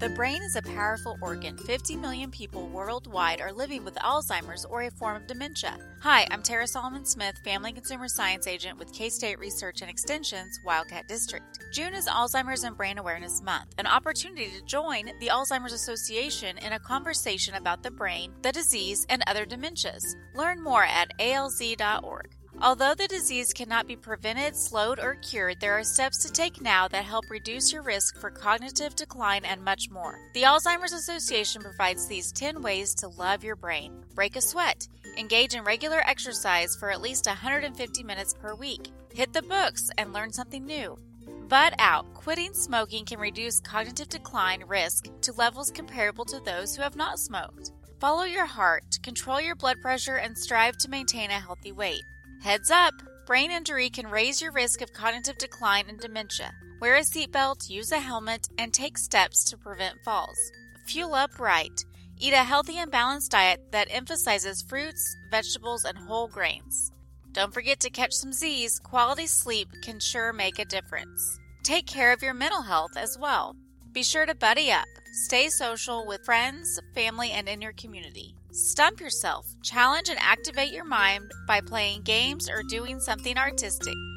The brain is a powerful organ. 50 million people worldwide are living with Alzheimer's or a form of dementia. Hi, I'm Tara Solomon Smith, Family and Consumer Science Agent with K-State Research and Extension's Wildcat District. June is Alzheimer's and Brain Awareness Month, an opportunity to join the Alzheimer's Association in a conversation about the brain, the disease, and other dementias. Learn more at alz.org. Although the disease cannot be prevented, slowed, or cured, there are steps to take now that help reduce your risk for cognitive decline and much more. The Alzheimer's Association provides these 10 ways to love your brain. Break a sweat. Engage in regular exercise for at least 150 minutes per week. Hit the books and learn something new. Bud out. Quitting smoking can reduce cognitive decline risk to levels comparable to those who have not smoked. Follow your heart. Control your blood pressure and strive to maintain a healthy weight. Heads up! Brain injury can raise your risk of cognitive decline and dementia. Wear a seatbelt, use a helmet, and take steps to prevent falls. Fuel up right. Eat a healthy and balanced diet that emphasizes fruits, vegetables, and whole grains. Don't forget to catch some Z's. Quality sleep can sure make a difference. Take care of your mental health as well. Be sure to buddy up. Stay social with friends, family, and in your community. Stump yourself. Challenge and activate your mind by playing games or doing something artistic.